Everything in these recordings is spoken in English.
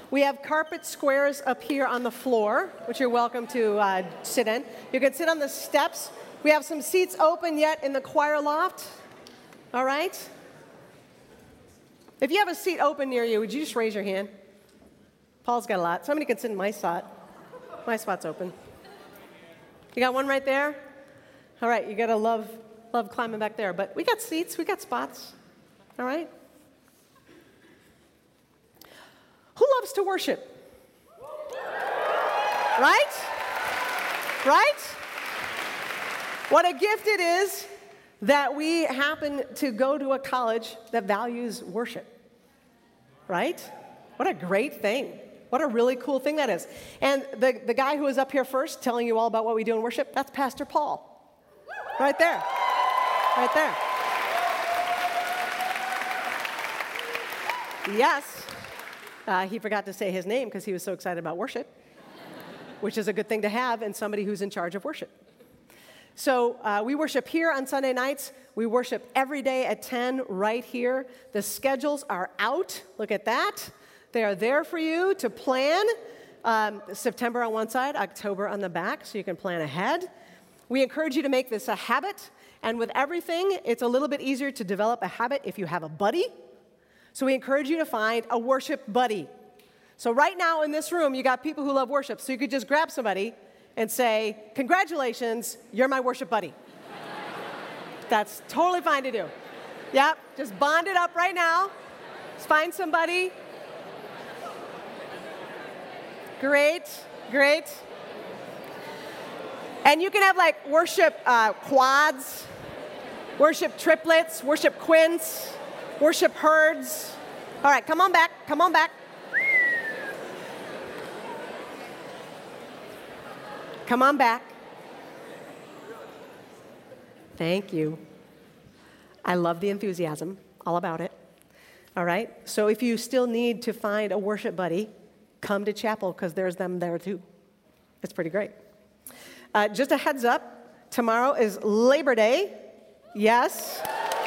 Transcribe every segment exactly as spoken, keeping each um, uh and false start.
We have carpet squares up here on the floor, which you're welcome to uh, sit in. You can sit on the steps. We have some seats open yet in the choir loft. All right? If you have a seat open near you, would you just raise your hand? Paul's got a lot. Somebody can sit in my spot. My spot's open. You got one right there? All right, you got to love, love climbing back there. But we got seats. We got spots. All right? Who loves to worship? Right? Right? What a gift it is that we happen to go to a college that values worship. Right? What a great thing. What a really cool thing that is. And the, the guy who was up here first telling you all about what we do in worship, that's Pastor Paul. Right there. Right there. Yes. Uh, he forgot to say his name because he was so excited about worship, which is a good thing to have in somebody who's in charge of worship. So uh, we worship here on Sunday nights. We worship every day at ten right here. The schedules are out. Look at that. They are there for you to plan. Um, September on one side, October on the back, so you can plan ahead. We encourage you to make this a habit. And with everything, it's a little bit easier to develop a habit if you have a buddy. So we encourage you to find a worship buddy. So right now in this room, you got people who love worship. So you could just grab somebody and say, congratulations, you're my worship buddy. That's totally fine to do. Yep, just bond it up right now. Just find somebody. Great, great. And you can have like worship uh, quads, worship triplets, worship quints, worship herds. All right, come on back, come on back. Come on back. Thank you. I love the enthusiasm, all about it. All right, so if you still need to find a worship buddy, come to chapel because there's them there too. It's pretty great. Uh, just a heads up, tomorrow is Labor Day. Yes.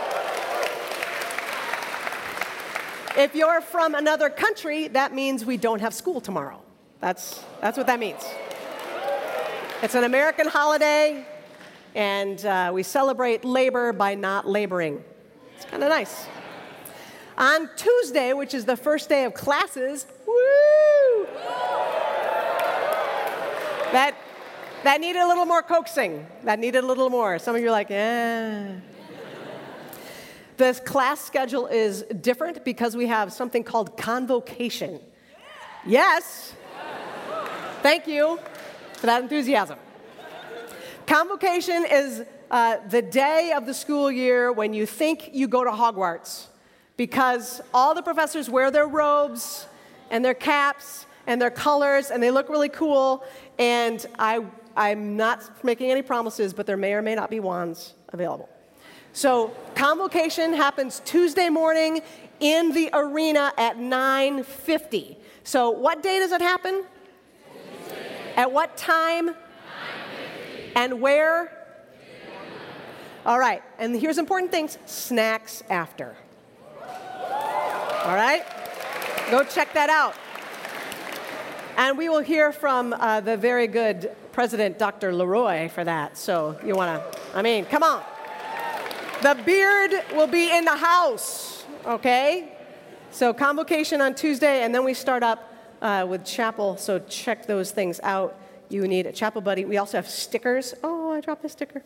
If you're from another country, that means we don't have school tomorrow. That's, that's what that means. It's an American holiday, and uh, we celebrate labor by not laboring. It's kind of nice. On Tuesday, which is the first day of classes, woo! That, that needed a little more coaxing. That needed a little more. Some of you are like, eh. This class schedule is different because we have something called convocation. Yes. Thank you for that enthusiasm. Convocation is uh, the day of the school year when you think you go to Hogwarts because all the professors wear their robes and their caps and their colors and they look really cool. And I, I'm not making any promises, but there may or may not be wands available. So convocation happens Tuesday morning in the arena at nine fifty. So what day does it happen? Tuesday. At what time? nine fifty. And where? All right, and here's important things, snacks after. All right, go check that out. And we will hear from uh, the very good President, Doctor Leroy, for that. So you wanna, I mean, come on. The beard will be in the house, okay? So convocation on Tuesday, and then we start up uh, with chapel, so check those things out. You need a chapel buddy. We also have stickers. Oh, I dropped a sticker.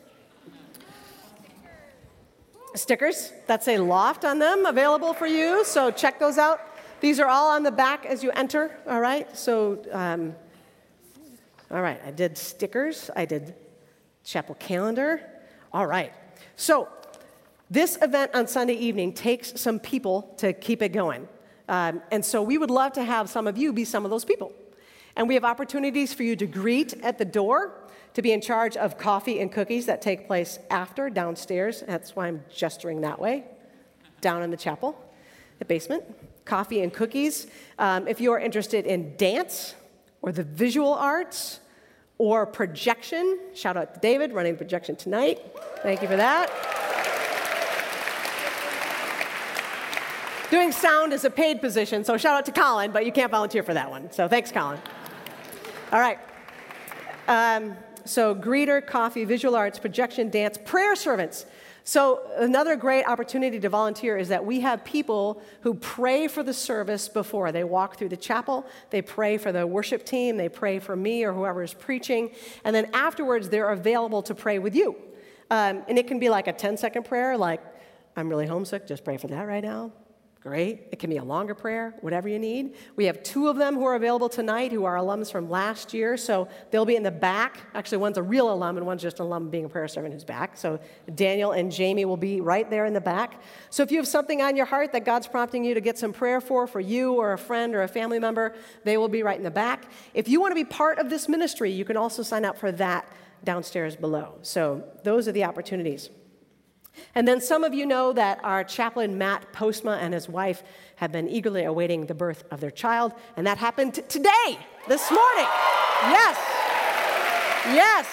Stickers that say Loft on them, available for you, so check those out. These are all on the back as you enter, all right? So, um, all right, I did stickers. I did chapel calendar. All right, so this event on Sunday evening takes some people to keep it going. Um, and so we would love to have some of you be some of those people. And we have opportunities for you to greet at the door, to be in charge of coffee and cookies that take place after, downstairs. That's why I'm gesturing that way, down in the chapel, the basement. Coffee and cookies. Um, if you are interested in dance or the visual arts or projection, shout out to David, running projection tonight. Thank you for that. Doing sound is a paid position, so shout out to Colin, but you can't volunteer for that one. So thanks, Colin. All right. Um, so greeter, coffee, visual arts, projection, dance, prayer servants. So another great opportunity to volunteer is that we have people who pray for the service before. They walk through the chapel, they pray for the worship team, they pray for me or whoever is preaching, and then afterwards they're available to pray with you. Um, and it can be like a ten-second prayer, like, I'm really homesick, just pray for that right now. Great. It can be a longer prayer, whatever you need. We have two of them who are available tonight who are alums from last year, so they'll be in the back. Actually, one's a real alum and one's just an alum being a prayer servant who's back. So Daniel and Jamie will be right there in the back. So if you have something on your heart that God's prompting you to get some prayer for, for you or a friend or a family member, they will be right in the back. If you want to be part of this ministry, you can also sign up for that downstairs below. So those are the opportunities. And then some of you know that our chaplain, Matt Postma, and his wife have been eagerly awaiting the birth of their child, and that happened t- today, this morning. Yes. Yes.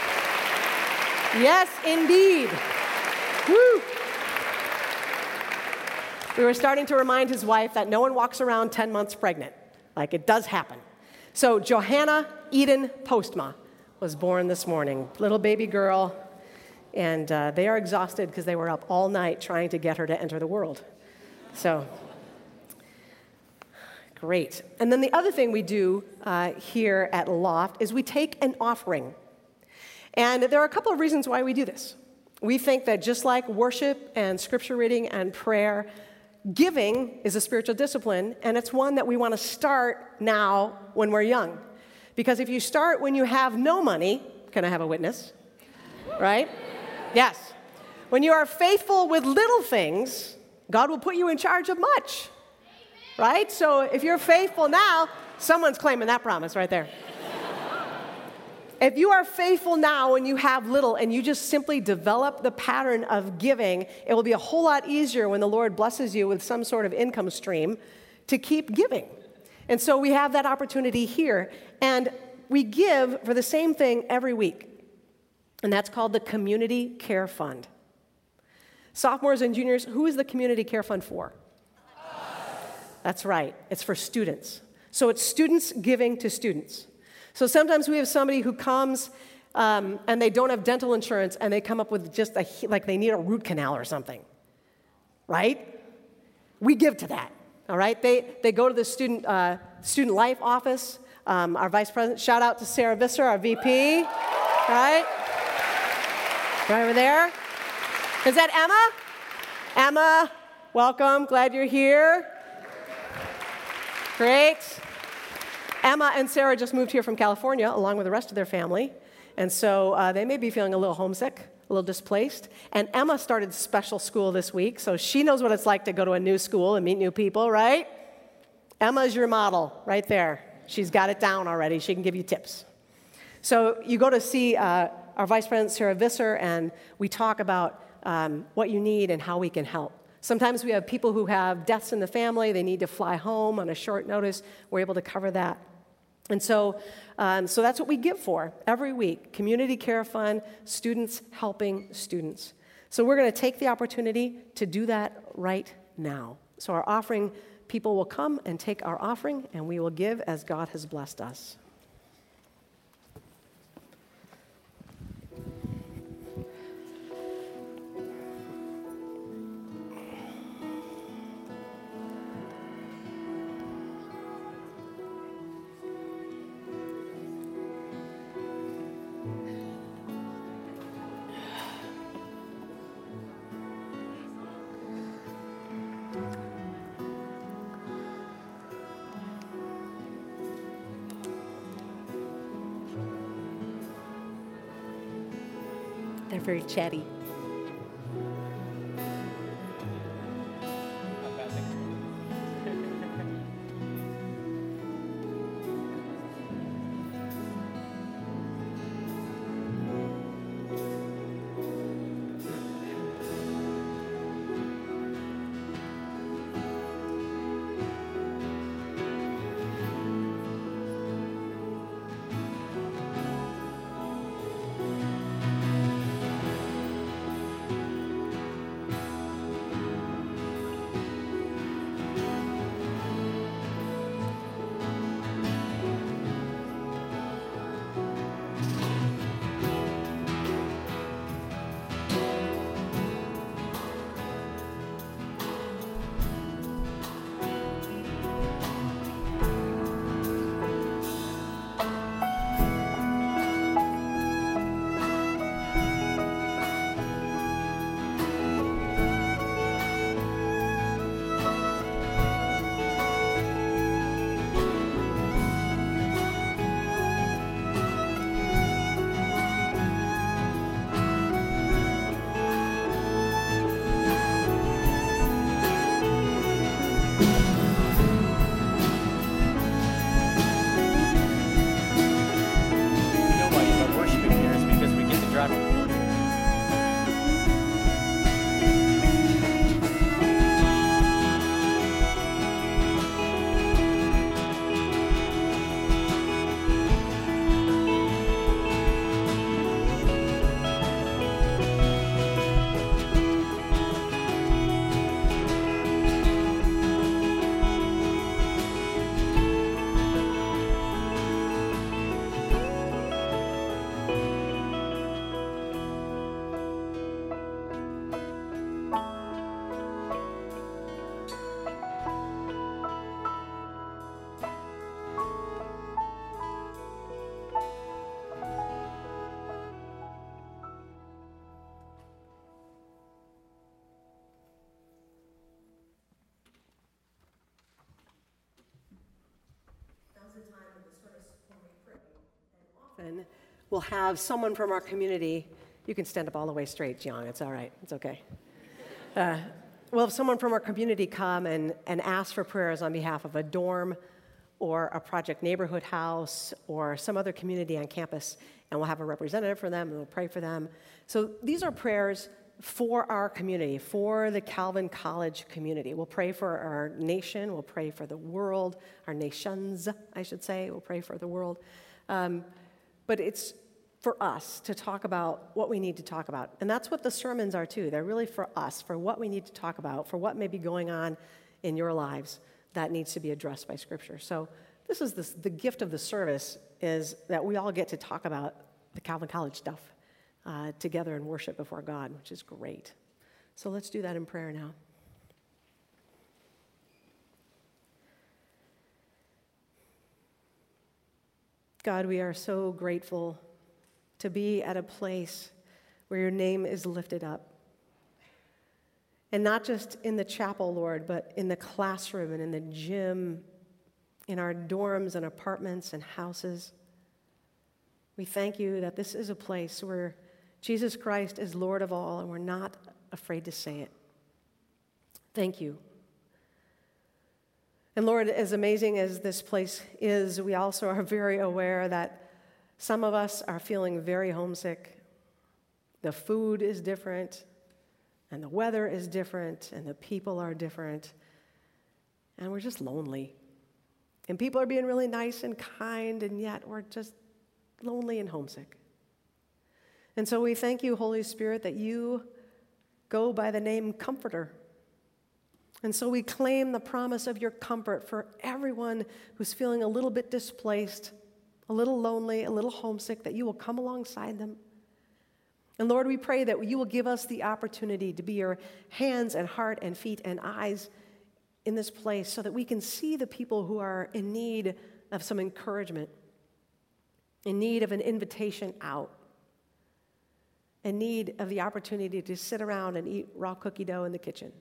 Yes, indeed. Woo. We were starting to remind his wife that no one walks around ten months pregnant. Like, it does happen. So Johanna Eden Postma was born this morning, little baby girl. And uh, they are exhausted because they were up all night trying to get her to enter the world. So, great. And then the other thing we do uh, here at Loft is we take an offering. And there are a couple of reasons why we do this. We think that just like worship and scripture reading and prayer, giving is a spiritual discipline, and it's one that we want to start now when we're young. Because if you start when you have no money, can I have a witness? Right? Yes. When you are faithful with little things, God will put you in charge of much. Right? So if you're faithful now, someone's claiming that promise right there. If you are faithful now and you have little and you just simply develop the pattern of giving, it will be a whole lot easier when the Lord blesses you with some sort of income stream to keep giving. And so we have that opportunity here. And we give for the same thing every week. And that's called the Community Care Fund. Sophomores and juniors, who is the Community Care Fund for? Us. That's right. It's for students. So it's students giving to students. So sometimes we have somebody who comes um, and they don't have dental insurance and they come up with just a, like they need a root canal or something. Right? We give to that. All right? They, they go to the student, uh, student life office. Um, our vice president, shout out to Sarah Visser, our V P. Right? Right over there. Is that Emma? Emma, welcome. Glad you're here. Great. Emma and Sarah just moved here from California along with the rest of their family. And so uh, they may be feeling a little homesick, a little displaced. And Emma started special school this week, so she knows what it's like to go to a new school and meet new people, right? Emma's your model right there. She's got it down already. She can give you tips. So you go to see uh, our Vice President, Sarah Visser, and we talk about um, what you need and how we can help. Sometimes we have people who have deaths in the family. They need to fly home on a short notice. We're able to cover that. And so, um, so that's what we give for every week. Community Care Fund, students helping students. So we're going to take the opportunity to do that right now. So our offering people will come and take our offering, and we will give as God has blessed us. They're very chatty. often we'll have someone from our community. You can stand up all the way straight, Jiang. It's all right. It's okay. Uh, we'll have someone from our community come and, and ask for prayers on behalf of a dorm or a project neighborhood house or some other community on campus, and we'll have a representative for them, and we'll pray for them. So these are prayers for our community, for the Calvin College community. We'll pray for our nation. We'll pray for the world, our nations, I should say. We'll pray for the world. Um, but it's for us to talk about what we need to talk about. And that's what the sermons are, too. They're really for us, for what we need to talk about, for what may be going on in your lives that needs to be addressed by Scripture. So this is this, the gift of the service is that we all get to talk about the Calvin College stuff uh, together in worship before God, which is great. So let's do that in prayer now. God, we are so grateful to be at a place where your name is lifted up. And not just in the chapel, Lord, but in the classroom and in the gym, in our dorms and apartments and houses. We thank you that this is a place where Jesus Christ is Lord of all, and we're not afraid to say it. Thank you. And Lord, as amazing as this place is, we also are very aware that some of us are feeling very homesick. The food is different, and the weather is different, and the people are different, and we're just lonely. And people are being really nice and kind, and yet we're just lonely and homesick. And so we thank you, Holy Spirit, that you go by the name Comforter. And so we claim the promise of your comfort for everyone who's feeling a little bit displaced, a little lonely, a little homesick, that you will come alongside them. And Lord, we pray that you will give us the opportunity to be your hands and heart and feet and eyes in this place so that we can see the people who are in need of some encouragement, in need of an invitation out, in need of the opportunity to sit around and eat raw cookie dough in the kitchen.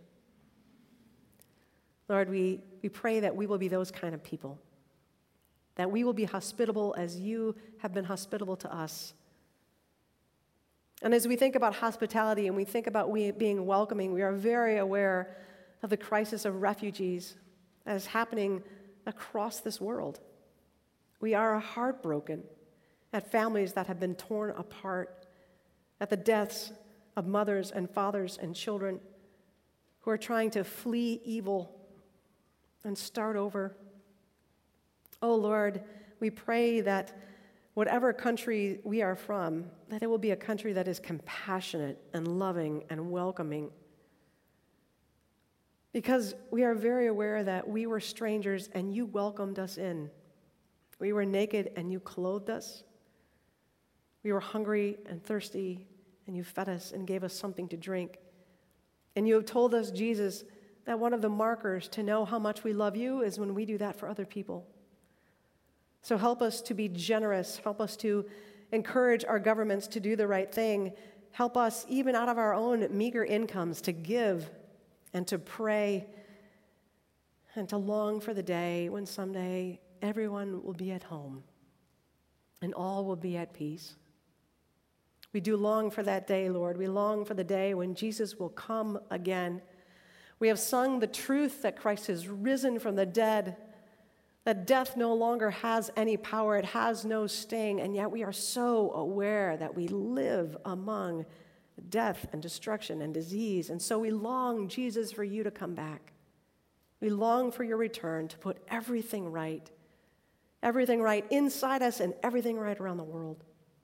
Lord, we, we pray that we will be those kind of people, that we will be hospitable as you have been hospitable to us. And as we think about hospitality and we think about we being welcoming, we are very aware of the crisis of refugees that is happening across this world. We are heartbroken at families that have been torn apart, at the deaths of mothers and fathers and children who are trying to flee evil and start over. Oh Lord, we pray that whatever country we are from, that it will be a country that is compassionate and loving and welcoming. Because we are very aware that we were strangers and you welcomed us in. We were naked and you clothed us. We were hungry and thirsty and you fed us and gave us something to drink. And you have told us, Jesus, that one of the markers to know how much we love you is when we do that for other people. So help us to be generous. Help us to encourage our governments to do the right thing. Help us, even out of our own meager incomes, to give and to pray and to long for the day when someday everyone will be at home and all will be at peace. We do long for that day, Lord. We long for the day when Jesus will come again. We have sung the truth that Christ has risen from the dead, that death no longer has any power, it has no sting, and yet we are so aware that we live among death and destruction and disease, and so we long, Jesus, for you to come back. We long for your return to put everything right, everything right inside us and everything right around the world.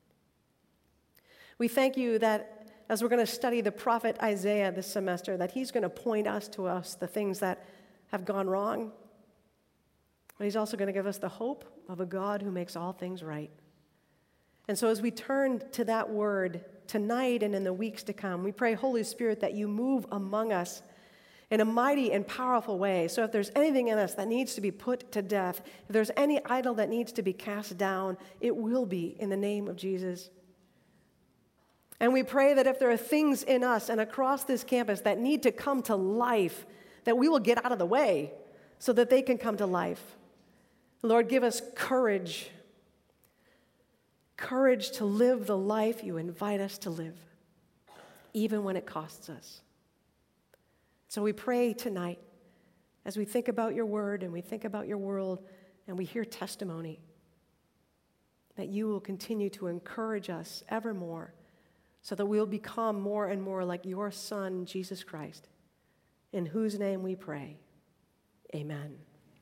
We thank you that as we're going to study the prophet Isaiah this semester, that he's going to point us to us the things that have gone wrong. But he's also going to give us the hope of a God who makes all things right. And so as we turn to that word tonight and in the weeks to come, we pray, Holy Spirit, that you move among us in a mighty and powerful way. So if there's anything in us that needs to be put to death, if there's any idol that needs to be cast down, it will be in the name of Jesus. And we pray that if there are things in us and across this campus that need to come to life, that we will get out of the way so that they can come to life. Lord, give us courage. Courage to live the life you invite us to live, even when it costs us. So we pray tonight, as we think about your word and we think about your world and we hear testimony, that you will continue to encourage us evermore so that we'll become more and more like your Son, Jesus Christ, in whose name we pray. Amen.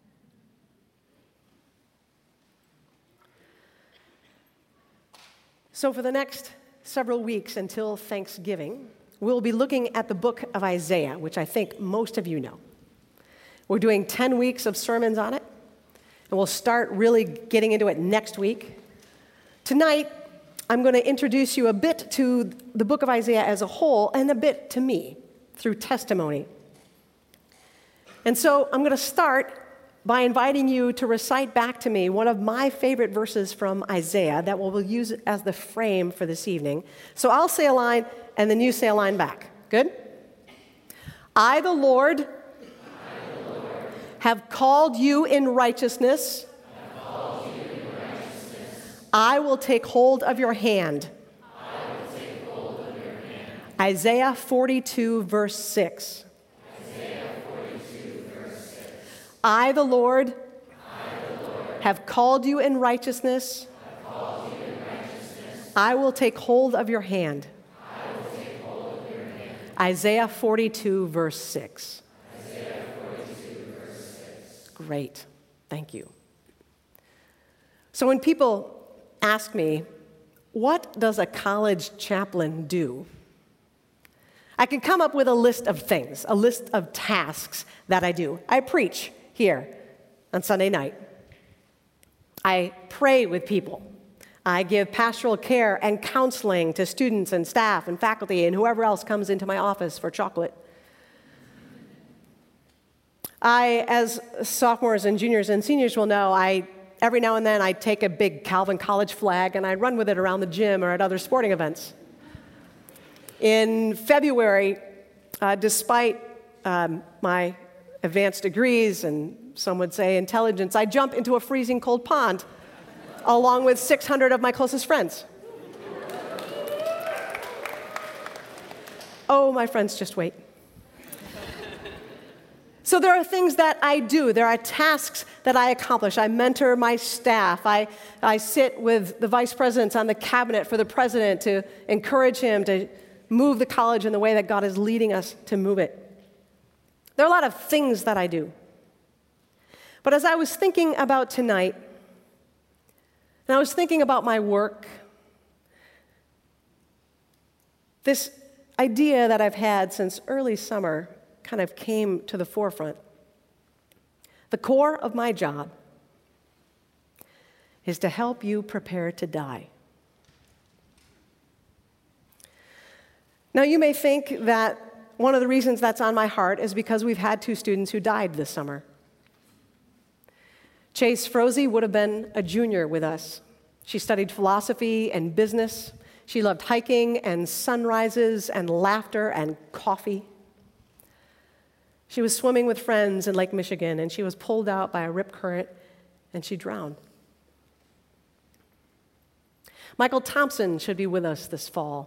So for the next several weeks until Thanksgiving, we'll be looking at the book of Isaiah, which I think most of you know. We're doing ten weeks of sermons on it, and we'll start really getting into it next week. Tonight, I'm going to introduce you a bit to the book of Isaiah as a whole and a bit to me through testimony. And so I'm going to start by inviting you to recite back to me one of my favorite verses from Isaiah that we'll use as the frame for this evening. So I'll say a line, and then you say a line back. Good? I, the Lord, I, the Lord have called you in righteousness. Have called you in righteousness. I will take hold of your hand. I will take hold of your hand. Isaiah forty-two, verse six. I, the Lord, I, the Lord have called you in righteousness. Called you in righteousness. I will take hold of your hand. I will take hold of your hand. Isaiah forty-two, verse six. Isaiah forty-two, verse six. Great. Thank you. So when people ask me, what does a college chaplain do? I can come up with a list of things, a list of tasks that I do. I preach here on Sunday night. I pray with people. I give pastoral care and counseling to students and staff and faculty and whoever else comes into my office for chocolate. I, as sophomores and juniors and seniors will know, I every now and then I take a big Calvin College flag and I run with it around the gym or at other sporting events. In February, uh, despite um, my advanced degrees, and some would say intelligence, I jump into a freezing cold pond along with six hundred of my closest friends. Oh, my friends, just wait. So there are things that I do. There are tasks that I accomplish. I mentor my staff. I, I sit with the vice presidents on the cabinet for the president to encourage him to move the college in the way that God is leading us to move it. There are a lot of things that I do. But as I was thinking about tonight, and I was thinking about my work, this idea that I've had since early summer kind of came to the forefront. The core of my job is to help you prepare to die. Now, you may think that one of the reasons that's on my heart is because we've had two students who died this summer. Chase Froese would have been a junior with us. She studied philosophy and business. She loved hiking and sunrises and laughter and coffee. She was swimming with friends in Lake Michigan, and she was pulled out by a rip current, and she drowned. Michael Thompson should be with us this fall.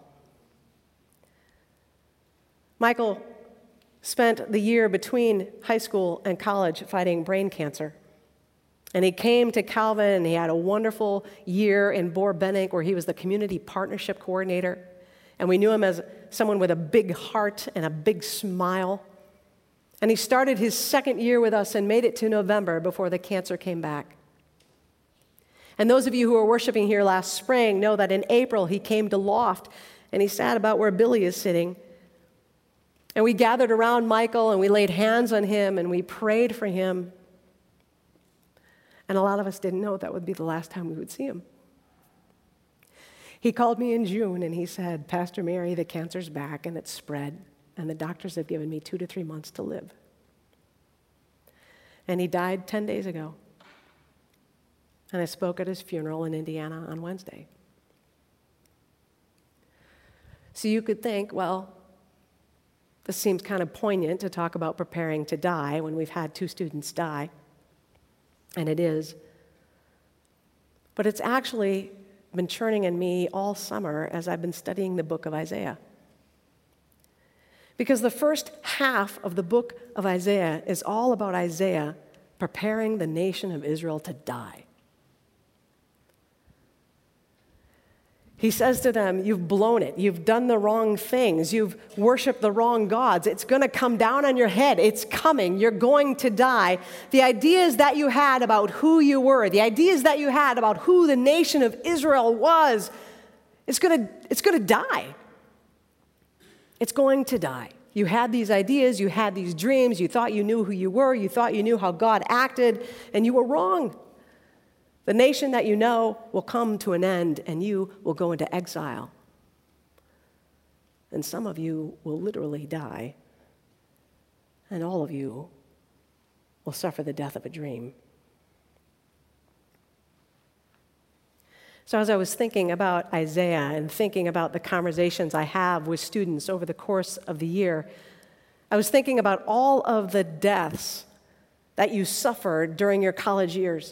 Michael spent the year between high school and college fighting brain cancer. And he came to Calvin, and he had a wonderful year in Boer-Benninck, where he was the community partnership coordinator. And we knew him as someone with a big heart and a big smile. And he started his second year with us and made it to November before the cancer came back. And those of you who were worshiping here last spring know that in April he came to Loft, and he sat about where Billy is sitting. And we gathered around Michael, and we laid hands on him, and we prayed for him. And a lot of us didn't know that would be the last time we would see him. He called me in June, and he said, "Pastor Mary, the cancer's back, and it's spread, and the doctors have given me two to three months to live." And he died ten days ago. And I spoke at his funeral in Indiana on Wednesday. So you could think, well, this seems kind of poignant to talk about preparing to die when we've had two students die. And it is. But it's actually been churning in me all summer as I've been studying the book of Isaiah. Because the first half of the book of Isaiah is all about Isaiah preparing the nation of Israel to die. He says to them, you've blown it. You've done the wrong things. You've worshiped the wrong gods. It's going to come down on your head. It's coming. You're going to die. The ideas that you had about who you were, the ideas that you had about who the nation of Israel was, it's going to, it's going to die. It's going to die. You had these ideas. You had these dreams. You thought you knew who you were. You thought you knew how God acted, and you were wrong. The nation that you know will come to an end, and you will go into exile. And some of you will literally die, and all of you will suffer the death of a dream. So as I was thinking about Isaiah and thinking about the conversations I have with students over the course of the year, I was thinking about all of the deaths that you suffered during your college years.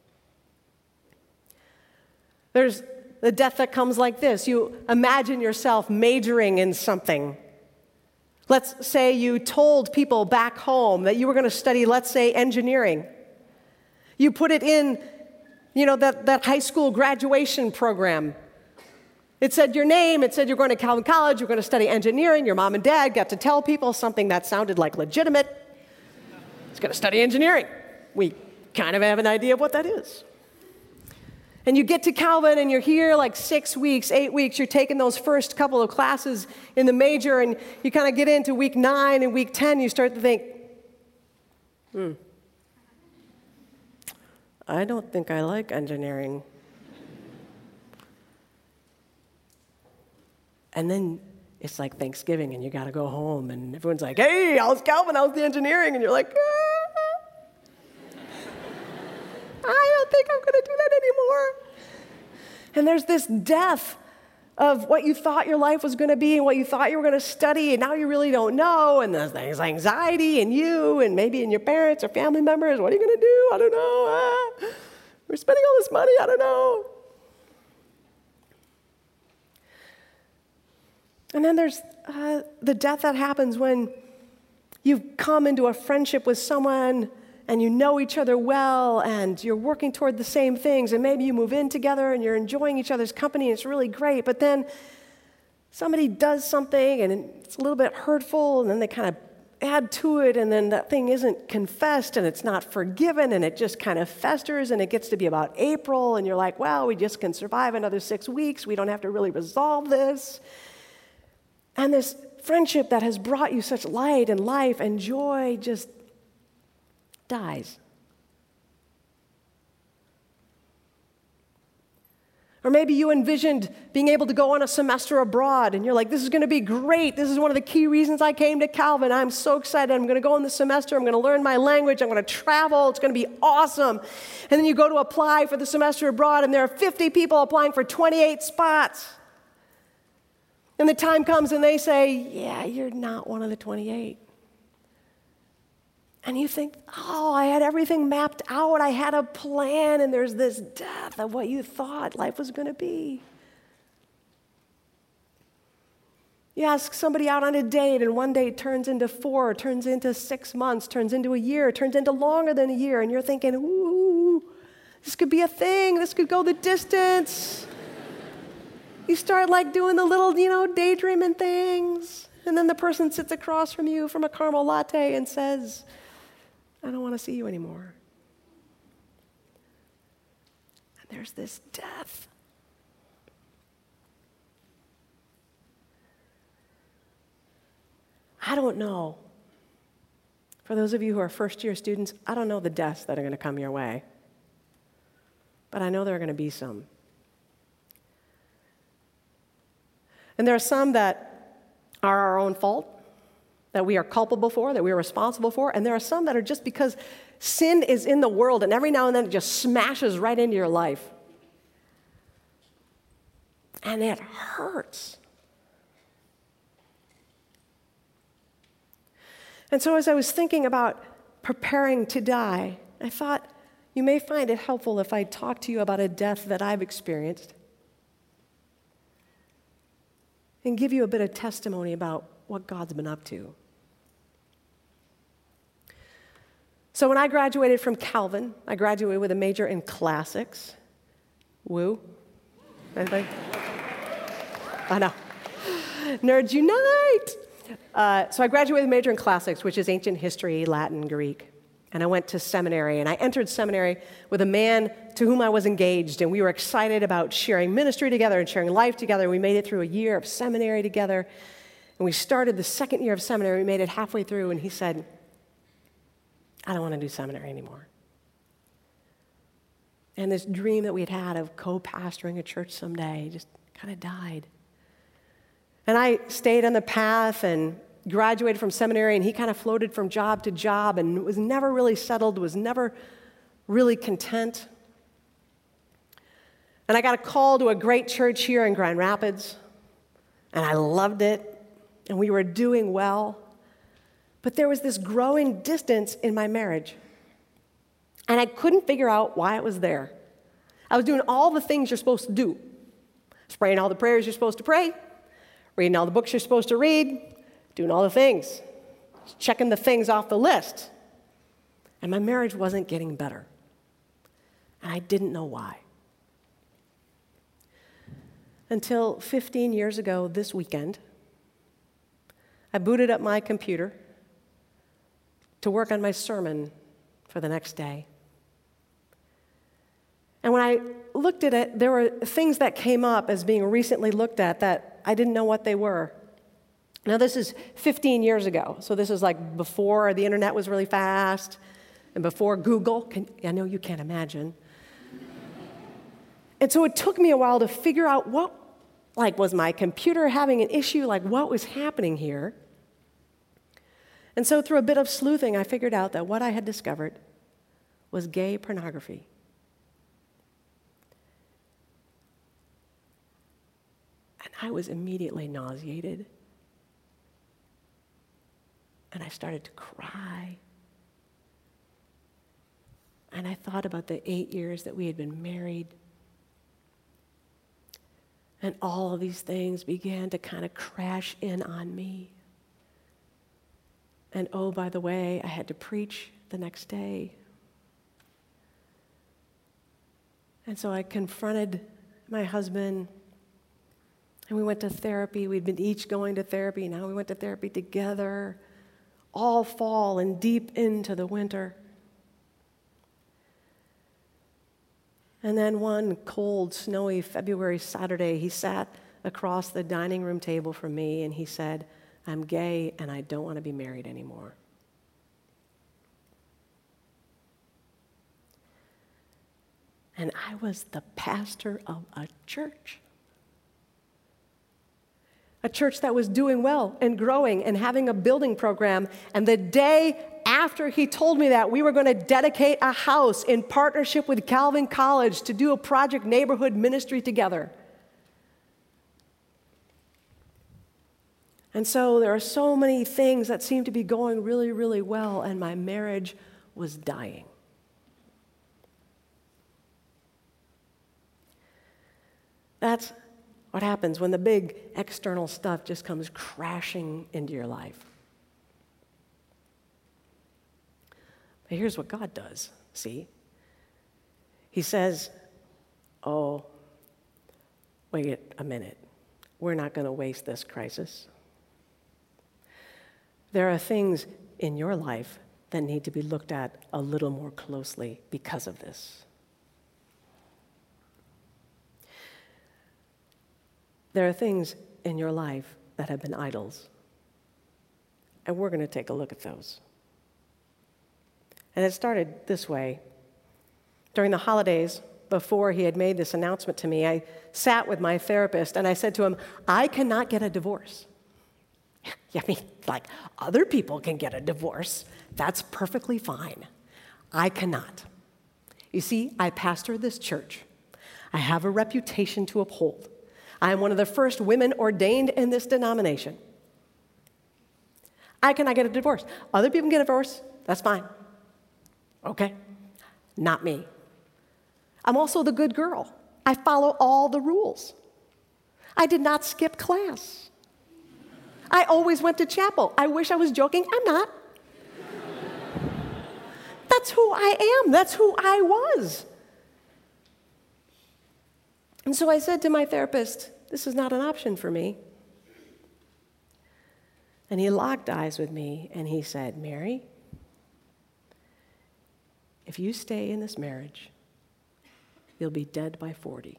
There's the death that comes like this. You imagine yourself majoring in something. Let's say you told people back home that you were going to study, let's say, engineering. You put it in, you know, that, that high school graduation program. It said your name, it said you're going to Calvin College, you're going to study engineering. Your mom and dad got to tell people something that sounded like legitimate. It's going to study engineering. We kind of have an idea of what that is. And you get to Calvin, and you're here like six weeks, eight weeks. You're taking those first couple of classes in the major, and you kind of get into week nine and week ten. You start to think, hmm, I don't think I like engineering. And then it's like Thanksgiving, and you got to go home, and everyone's like, hey, how's Calvin? How's the engineering? And you're like, ah. I don't think I'm going to do that anymore. And there's this death of what you thought your life was going to be and what you thought you were going to study, and now you really don't know, and there's anxiety in you and maybe in your parents or family members. What are you going to do? I don't know. Ah, we're spending all this money. I don't know. And then there's uh, the death that happens when you've come into a friendship with someone and you know each other well, and you're working toward the same things, and maybe you move in together, and you're enjoying each other's company, and it's really great, but then somebody does something, and it's a little bit hurtful, and then they kind of add to it, and then that thing isn't confessed, and it's not forgiven, and it just kind of festers, and it gets to be about April, and you're like, well, we just can survive another six weeks. We don't have to really resolve this. And this friendship that has brought you such light and life and joy just dies. Or maybe you envisioned being able to go on a semester abroad, and you're like, this is going to be great. This is one of the key reasons I came to Calvin. I'm so excited. I'm going to go on the semester. I'm going to learn my language. I'm going to travel. It's going to be awesome. And then you go to apply for the semester abroad, and there are fifty people applying for twenty-eight spots. And the time comes, and they say, yeah, you're not one of the twenty-eight. And you think, oh, I had everything mapped out. I had a plan, and there's this death of what you thought life was going to be. You ask somebody out on a date, and one date turns into four, turns into six months, turns into a year, turns into longer than a year, and you're thinking, ooh, this could be a thing. This could go the distance. You start like doing the little, you know, daydreaming things, and then the person sits across from you from a caramel latte and says, I don't want to see you anymore. And there's this death. I don't know. For those of you who are first-year students, I don't know the deaths that are going to come your way. But I know there are going to be some. And there are some that are our own fault, that we are culpable for, that we are responsible for, and there are some that are just because sin is in the world, and every now and then it just smashes right into your life. And it hurts. And so as I was thinking about preparing to die, I thought you may find it helpful if I talk to you about a death that I've experienced. and give you a bit of testimony about what God's been up to. So when I graduated from Calvin, I graduated with a major in classics. Woo. Anybody? I know. Nerds unite! Uh, so I graduated with a major in classics, which is ancient history, Latin, Greek. And I went to seminary, and I entered seminary with a man to whom I was engaged, and we were excited about sharing ministry together and sharing life together. We made it through a year of seminary together, and we started the second year of seminary. We made it halfway through, and he said, I don't want to do seminary anymore. And this dream that we had had of co-pastoring a church someday just kind of died. And I stayed on the path and graduated from seminary, and he kind of floated from job to job and was never really settled, was never really content. And I got a call to a great church here in Grand Rapids, and I loved it, and we were doing well. But there was this growing distance in my marriage, and I couldn't figure out why it was there. I was doing all the things you're supposed to do, praying all the prayers you're supposed to pray, reading all the books you're supposed to read, doing all the things, checking the things off the list. And my marriage wasn't getting better, and I didn't know why. Until fifteen years ago this weekend, I booted up my computer to work on my sermon for the next day. And when I looked at it, there were things that came up as being recently looked at that I didn't know what they were. Now, this is fifteen years ago, so this is like before the internet was really fast and before Google. Can, I know you can't imagine. And so it took me a while to figure out what, like, was my computer having an issue? Like, what was happening here? And so through a bit of sleuthing, I figured out that what I had discovered was gay pornography. And I was immediately nauseated. And I started to cry. And I thought about the eight years that we had been married. And all of these things began to kind of crash in on me. And oh, by the way, I had to preach the next day. And so I confronted my husband, and we went to therapy. We'd been each going to therapy. Now we went to therapy together, all fall and deep into the winter. And then one cold, snowy February Saturday, he sat across the dining room table from me, and he said, I'm gay, and I don't want to be married anymore. And I was the pastor of a church. A church that was doing well and growing and having a building program. And the day after he told me that, we were going to dedicate a house in partnership with Calvin College to do a project neighborhood ministry together. And so there are so many things that seem to be going really, really well, and my marriage was dying. That's what happens when the big external stuff just comes crashing into your life. But here's what God does, see? He says, oh, wait a minute. We're not going to waste this crisis. There are things in your life that need to be looked at a little more closely because of this. There are things in your life that have been idols, and we're going to take a look at those. And it started this way. During the holidays, before he had made this announcement to me, I sat with my therapist, and I said to him, I cannot get a divorce. I mean, like, other people can get a divorce. That's perfectly fine. I cannot. You see, I pastor this church. I have a reputation to uphold. I am one of the first women ordained in this denomination. I cannot get a divorce. Other people can get a divorce. That's fine. Okay? Not me. I'm also the good girl. I follow all the rules. I did not skip class. I always went to chapel. I wish I was joking. I'm not. That's who I am. That's who I was. And so I said to my therapist, this is not an option for me. And he locked eyes with me and he said, Mary, if you stay in this marriage, you'll be dead by forty.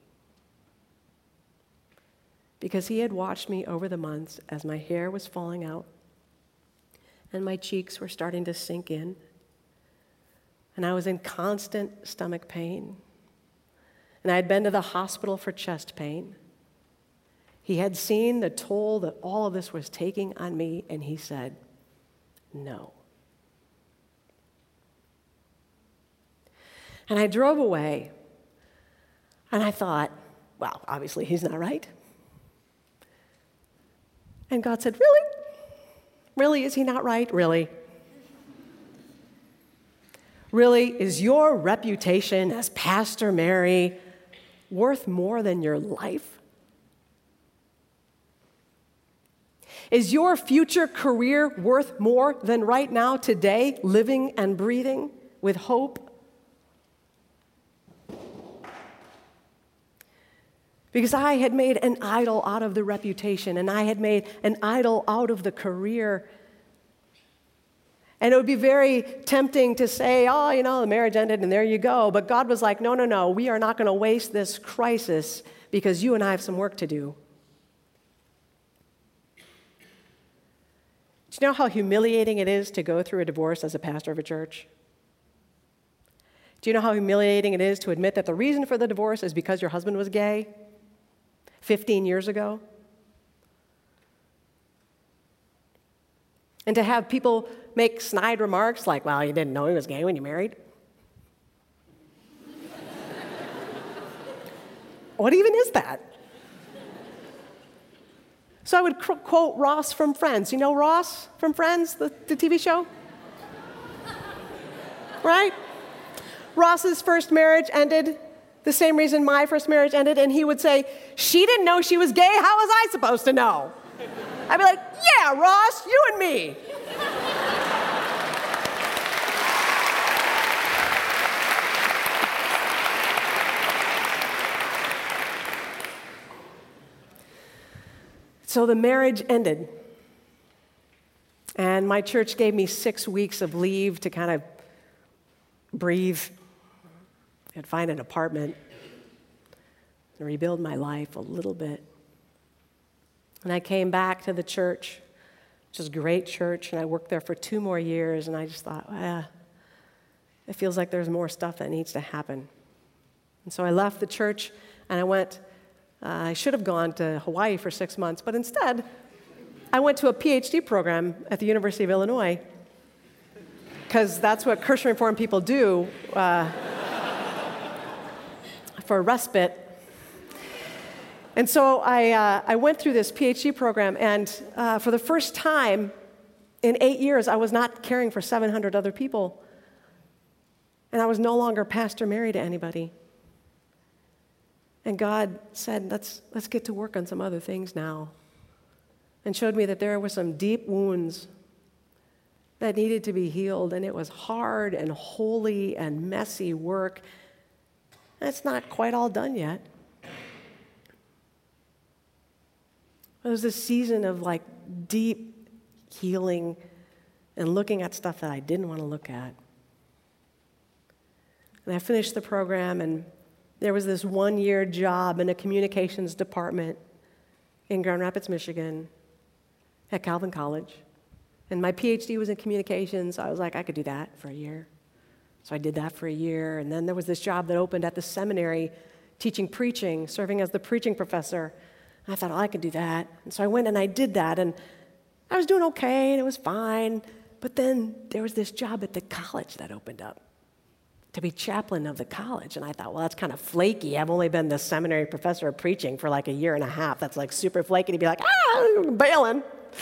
Because he had watched me over the months as my hair was falling out and my cheeks were starting to sink in, and I was in constant stomach pain, and I had been to the hospital for chest pain. He had seen the toll that all of this was taking on me, and he said, no. And I drove away, and I thought, well, obviously he's not right. And God said, really? Really, is he not right? Really? Really, is your reputation as Pastor Mary worth more than your life? Is your future career worth more than right now, today, living and breathing with hope? Because I had made an idol out of the reputation, and I had made an idol out of the career. And it would be very tempting to say, oh, you know, the marriage ended and there you go. But God was like, no, no, no, we are not going to waste this crisis because you and I have some work to do. Do you know how humiliating it is to go through a divorce as a pastor of a church? Do you know how humiliating it is to admit that the reason for the divorce is because your husband was gay fifteen years ago? And to have people make snide remarks like, well, you didn't know he was gay when you married? What even is that? So I would cr- quote Ross from Friends. You know Ross from Friends, the, the T V show? Right? Ross's first marriage ended the same reason my first marriage ended, and he would say, she didn't know she was gay, how was I supposed to know? I'd be like, yeah, Ross, you and me. So the marriage ended, and my church gave me six weeks of leave to kind of breathe and find an apartment and rebuild my life a little bit. And I came back to the church, which is a great church, and I worked there for two more years, and I just thought, ah, it feels like there's more stuff that needs to happen. And so I left the church, and I went, uh, I should have gone to Hawaii for six months, but instead, I went to a P H D program at the University of Illinois, because that's what Christian Reformed people do uh, for respite. And so I, uh, I went through this P H D program, and uh, for the first time in eight years, I was not caring for seven hundred other people. And I was no longer Pastor Mary to anybody. And God said, let's, let's get to work on some other things now. And showed me that there were some deep wounds that needed to be healed, and it was hard and holy and messy work. And it's not quite all done yet. It was a season of like deep healing and looking at stuff that I didn't want to look at. And I finished the program, and there was this one-year job in a communications department in Grand Rapids, Michigan, at Calvin College. And my P H D was in communications. So I was like, I could do that for a year. So I did that for a year. And then there was this job that opened at the seminary, teaching preaching, serving as the preaching professor. And I thought, oh, I could do that. And so I went and I did that. And I was doing okay, and it was fine. But then there was this job at the college that opened up, to be chaplain of the college. And I thought, well, that's kind of flaky. I've only been the seminary professor of preaching for like a year and a half. That's like super flaky to be like, ah, I'm bailing.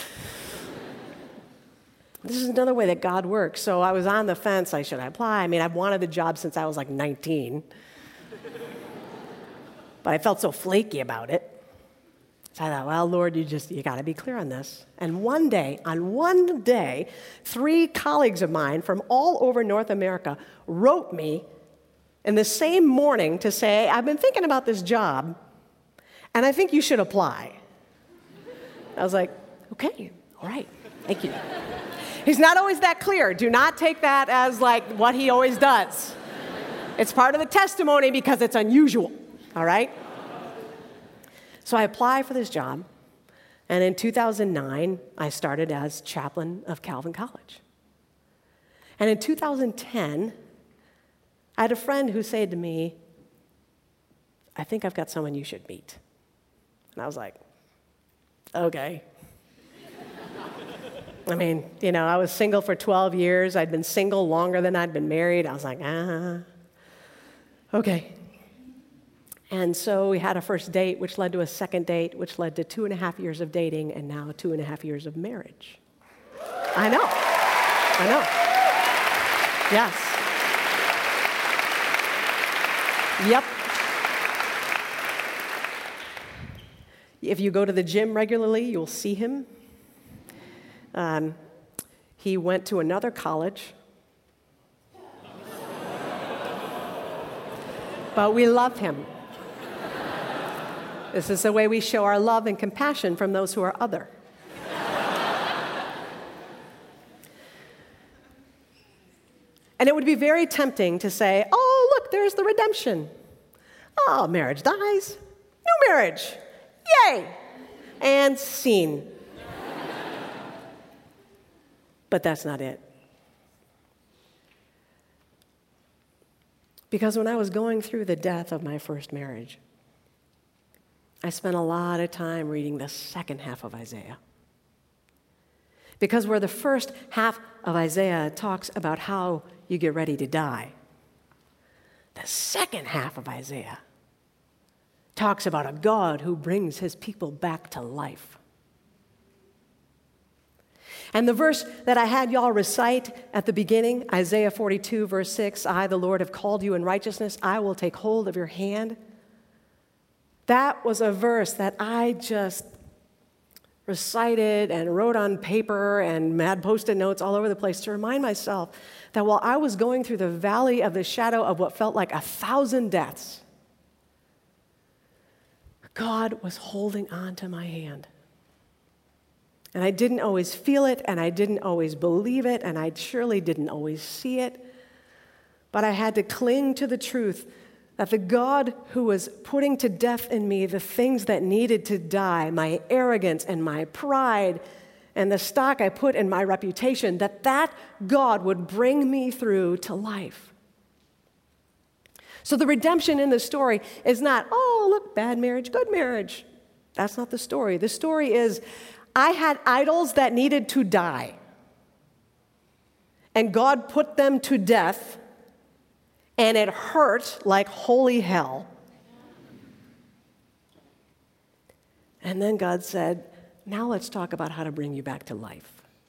This is another way that God works. So I was on the fence. I should apply. I mean, I've wanted the job since I was like nineteen. But I felt so flaky about it. So I thought, well, Lord, you just, you got to be clear on this. And one day, on one day, three colleagues of mine from all over North America wrote me in the same morning to say, I've been thinking about this job, and I think you should apply. I was like, okay, all right, thank you. He's not always that clear. Do not take that as like what he always does. It's part of the testimony because it's unusual, all right? So I applied for this job, and in two thousand nine, I started as chaplain of Calvin College. And in two thousand ten, I had a friend who said to me, I think I've got someone you should meet. And I was like, okay. I mean, you know, I was single for twelve years. I'd been single longer than I'd been married. I was like, ah, okay. And so we had a first date, which led to a second date, which led to two and a half years of dating, and now two and a half years of marriage. I know. I know. Yes. Yep. If you go to the gym regularly, you'll see him. Um, he went to another college. But we love him. This is the way we show our love and compassion from those who are other. And it would be very tempting to say, oh, look, there's the redemption. Oh, marriage dies. New marriage. Yay! And scene. But that's not it. Because when I was going through the death of my first marriage, I spent a lot of time reading the second half of Isaiah. Because where the first half of Isaiah talks about how you get ready to die, the second half of Isaiah talks about a God who brings his people back to life. And the verse that I had y'all recite at the beginning, Isaiah forty-two, verse six, I, the Lord, have called you in righteousness. I will take hold of your hand. That was a verse that I just recited and wrote on paper and had Post-it notes all over the place to remind myself that while I was going through the valley of the shadow of what felt like a thousand deaths, God was holding on to my hand. And I didn't always feel it, and I didn't always believe it, and I surely didn't always see it. But I had to cling to the truth that the God who was putting to death in me the things that needed to die, my arrogance and my pride and the stock I put in my reputation, that that God would bring me through to life. So the redemption in the story is not, oh, look, bad marriage, good marriage. That's not the story. The story is, I had idols that needed to die, and God put them to death, and it hurt like holy hell. And then God said, now let's talk about how to bring you back to life.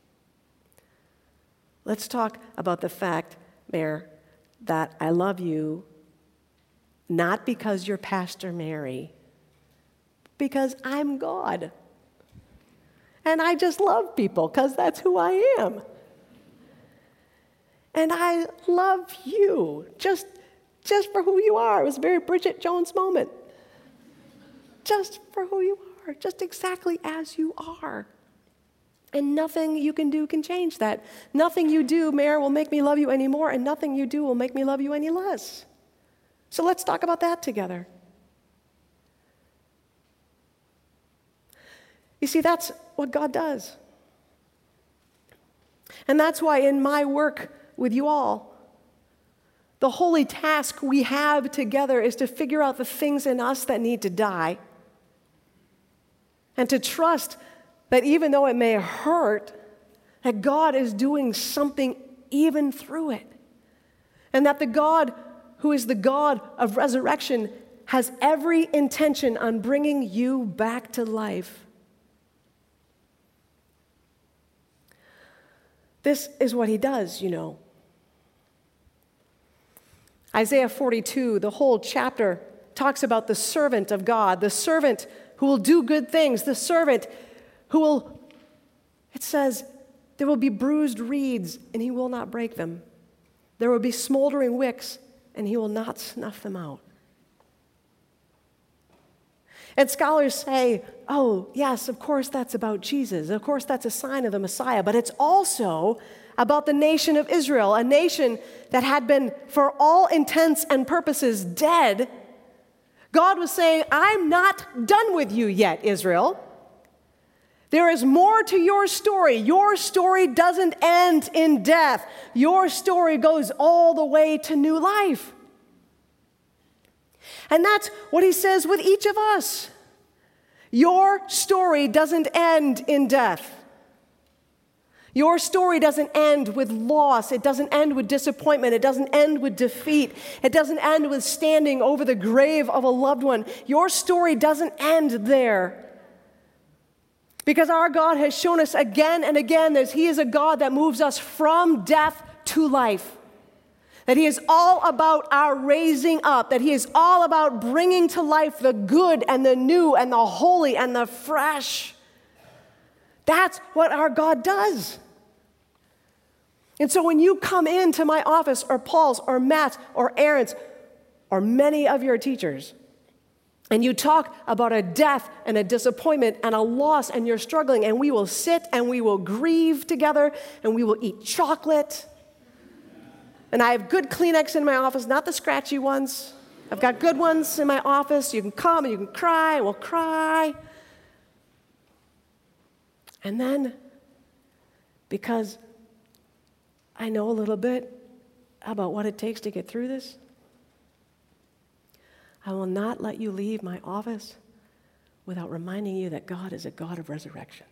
Let's talk about the fact, Mayor, that I love you not because you're Pastor Mary, because I'm God. And I just love people because that's who I am. And I love you just, just for who you are. It was a very Bridget Jones moment. Just for who you are, just exactly as you are. And nothing you can do can change that. Nothing you do, Mayor, will make me love you any more, and nothing you do will make me love you any less. So let's talk about that together. You see, that's what God does. And that's why in my work with you all, the holy task we have together is to figure out the things in us that need to die, and to trust that even though it may hurt, that God is doing something even through it. And that the God who is the God of resurrection has every intention on bringing you back to life. This is what he does, you know. Isaiah forty-two, the whole chapter, talks about the servant of God, the servant who will do good things, the servant who will, it says, there will be bruised reeds, and he will not break them. There will be smoldering wicks, and he will not snuff them out. And scholars say, oh, yes, of course that's about Jesus. Of course that's a sign of the Messiah. But it's also about the nation of Israel, a nation that had been, for all intents and purposes, dead. God was saying, I'm not done with you yet, Israel. There is more to your story. Your story doesn't end in death. Your story goes all the way to new life. And that's what he says with each of us. Your story doesn't end in death. Your story doesn't end with loss. It doesn't end with disappointment. It doesn't end with defeat. It doesn't end with standing over the grave of a loved one. Your story doesn't end there. Because our God has shown us again and again that he is a God that moves us from death to life. That he is all about our raising up, that he is all about bringing to life the good and the new and the holy and the fresh. That's what our God does. And so when you come into my office or Paul's or Matt's or Aaron's or many of your teachers, and you talk about a death and a disappointment and a loss and you're struggling, and we will sit and we will grieve together and we will eat chocolate. And I have good Kleenex in my office, not the scratchy ones. I've got good ones in my office. You can come and you can cry. We'll cry. And then, because I know a little bit about what it takes to get through this, I will not let you leave my office without reminding you that God is a God of resurrection.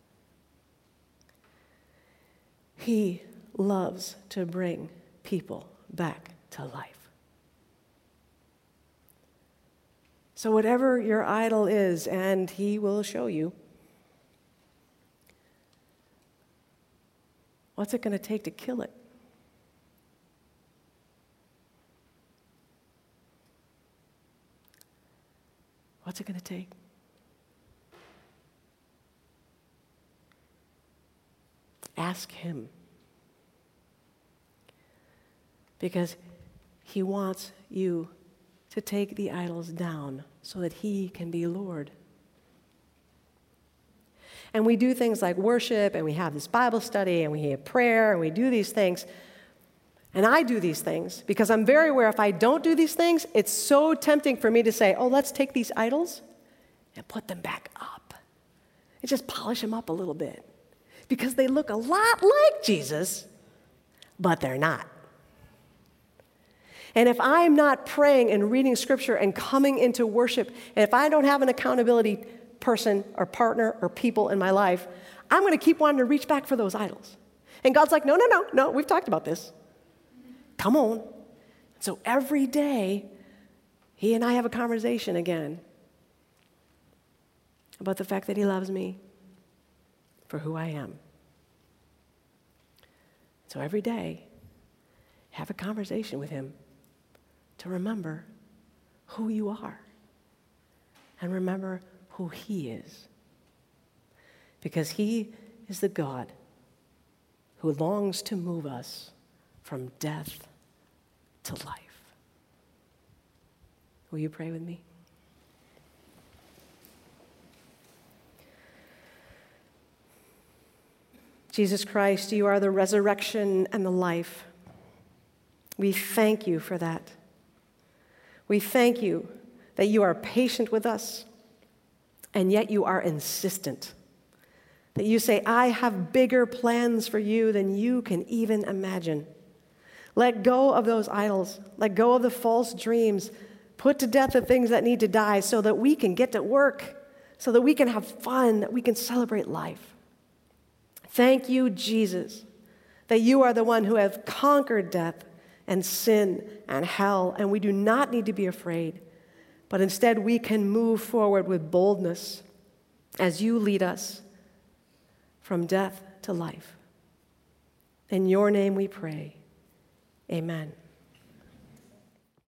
He loves to bring people back to life. So whatever your idol is, and he will show you, what's it going to take to kill it? What's it going to take? Ask him. Because he wants you to take the idols down so that he can be Lord. And we do things like worship, and we have this Bible study, and we have prayer, and we do these things. And I do these things because I'm very aware if I don't do these things, it's so tempting for me to say, oh, let's take these idols and put them back up. And just polish them up a little bit. Because they look a lot like Jesus, but they're not. And if I'm not praying and reading scripture and coming into worship, and if I don't have an accountability person or partner or people in my life, I'm going to keep wanting to reach back for those idols. And God's like, no, no, no, no, we've talked about this. Come on. So every day, he and I have a conversation again about the fact that he loves me for who I am. So every day, have a conversation with him to remember who you are and remember who he is. Because he is the God who longs to move us from death to life. Will you pray with me? Jesus Christ, you are the resurrection and the life. We thank you for that. We thank you that you are patient with us, and yet you are insistent. That you say, I have bigger plans for you than you can even imagine. Let go of those idols. Let go of the false dreams. Put to death the things that need to die so that we can get to work, so that we can have fun, that we can celebrate life. Thank you, Jesus, that you are the one who has conquered death and sin and hell, and we do not need to be afraid, but instead we can move forward with boldness as you lead us from death to life. In your name we pray. Amen.